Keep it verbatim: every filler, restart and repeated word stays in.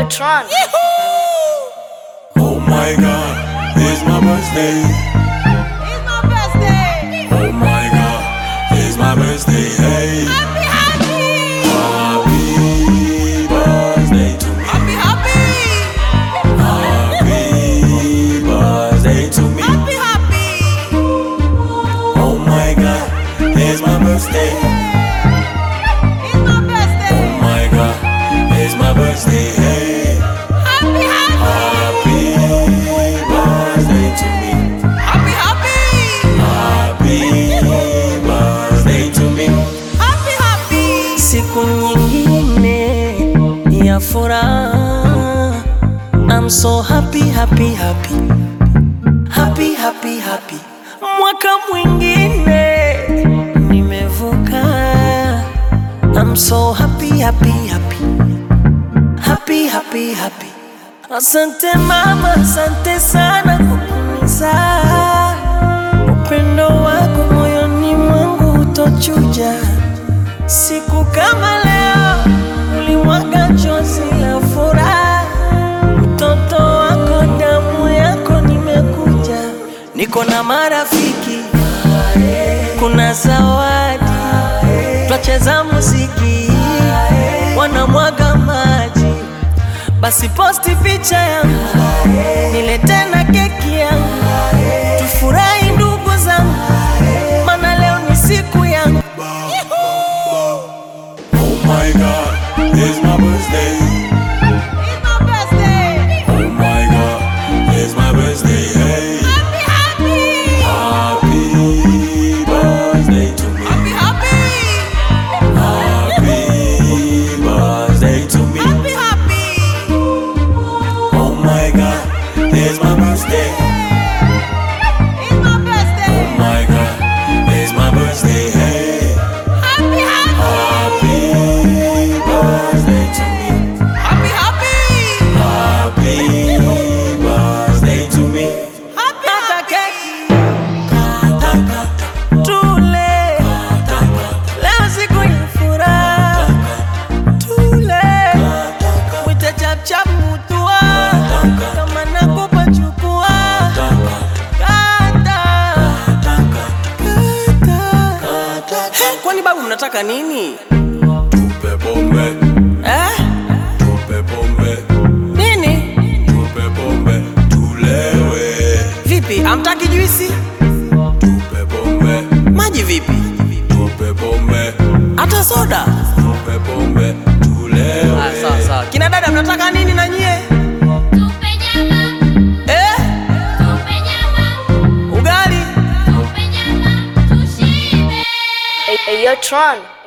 Tron. Oh my God, it's my birthday. It's my birthday. Oh my God, it's my birthday. Hey, Happy, happy. happy birthday to me. Happy, happy. Happy birthday to me. Happy, happy. Oh my God, it's my birthday. It's my birthday. Oh my God, it's my birthday. Hey, Happy, happy. happy birthday to me. Happy, happy. Happy birthday to me. Happy, happy. Siku nyingine ya furaha, I'm so happy, happy, happy. Happy, happy, happy. Mwaka mwingine nimevuka, I'm so happy, happy, happy. Happy, happy, happy. Asante mama, asante sana kwa kunizaa. Upendo wako moyoni mwangu utochuja. Siku kama leo ulimwaga chozi la furaha. Mtoto wako damu yako nimekuja. Niko na marafiki, kuna zawadi, twacheza muziki, wanamwaga maji. Basi posti picha yangu, nilete na keki yangu, tufurahi ndugu zangu, maana leo ni siku yangu. Oh my God, it's my birthday. It's my birthday. Oh my God, it's my birthday. Hey, Happy, happy. happy birthday to me. Happy, happy. Happy birthday to me. Happy, happy. Oh my God, it's my birthday. It's my birthday. Oh my God, it's my birthday. Hey, Happy, happy. happy birthday to me. Happy, happy. Happy birthday to me. Happy, Kata happy. keki, tule, leo siku ya furaha. Tule, mwite chap chap mutua, kama nakupa chukua. Kata, kata. Hey, kwani babu mnataka nini? Tupe pombe, Eh? tupe pombe, Nini? tupe pombe, tulewe. Vipi, hamtaki juisi? Tupe pombe, Maji vipi? tupe pombe, Hata soda? tupe pombe, tulewe. Ah, sawa sawa. Kina dada mnataka nini na nyie? Tupe nyama, Eh? tupe nyama, Ugali? tupe nyama, tushibe. Hey, hey, yo, Tron.